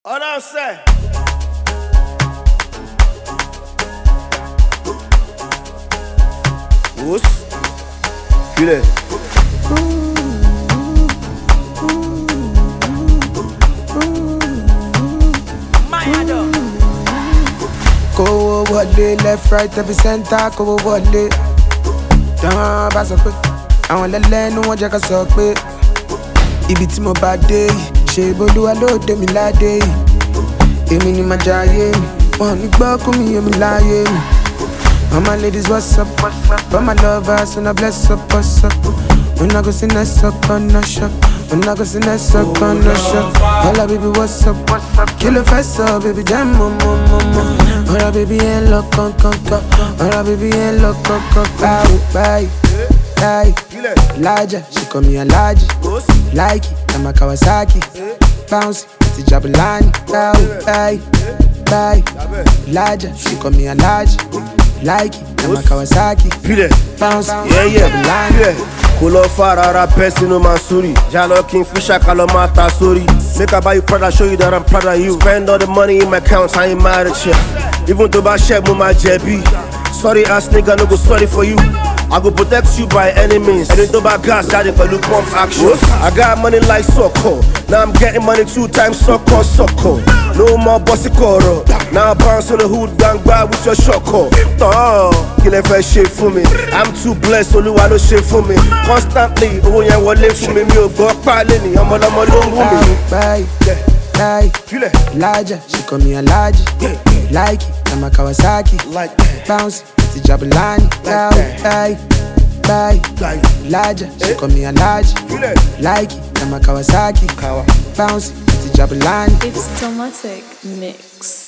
Ọ̀nà ọ̀sẹ̀. Wòs. Filẹ̀. Kówó wọlé left right every center kówó wọlé. Tán bá sọ pé àwọn lẹ́lẹ́nu wọn jẹ́ ká sọ pé ibi tí mo bá dé yìí ṣe bolúwa ló dé mi ládé yìí. Èmi ni màá jayé mi, wọn ò ní gbọ́ kú mi èmi láyé mi. All my ladies what's up, all my lovers and I bless up, what's up. When I go see next up on the shop, when I go see next up on the shop. Hola baby what's up, kill a fast up baby jam mama. Hola baby ain't look con. Hola baby ain't look con. Bye. Elijah, she call me Alaji. Like it, I'm a Kawasaki. Bouncy, it's a Jabulani. Bye. Elijah, she call me Alaji. Like it, I'm a Kawasaki. Bouncy, Yeah. Kò lọ far ara bẹ́ sínú Mansuri. Jalo King Fisher kalọ máa ta sórí. Make I buy you Prada, show you that I'm proud of you. Spend all the money in my account, I ain't mad at you. Even though bá ṣẹ́ mo máa jẹ̀bi. Sorry ass nigga, no go sorry for you. I go protect you by any means. Ẹni tó bá gas jáde pẹ̀lú pump action. I got money like soccer. Now I'm getting money 2 times soccer. No more bossy kọ̀rọ̀. Now I bounce on the hood gbangba with your ṣọkọ̀. Tán kí lẹ fẹ́ ṣe fún mi? I'm too blessed, Olúwa ló ṣe fún mi. Constantly owó yẹn wọlé fún mi. Mi ò gbọ́ pálẹ̀ ní ọmọlọmọ ló ń wù mí. Bye. Elijah, she call me Alaji. Like it, I'm a Kawasaki. Like that. Bouncy, it's a Jabulani. Bye. Elijah, she call me Alaji. Like it, I'm a Kawasaki. Bouncy, it's a Jabulani. It's Tomatic Mix.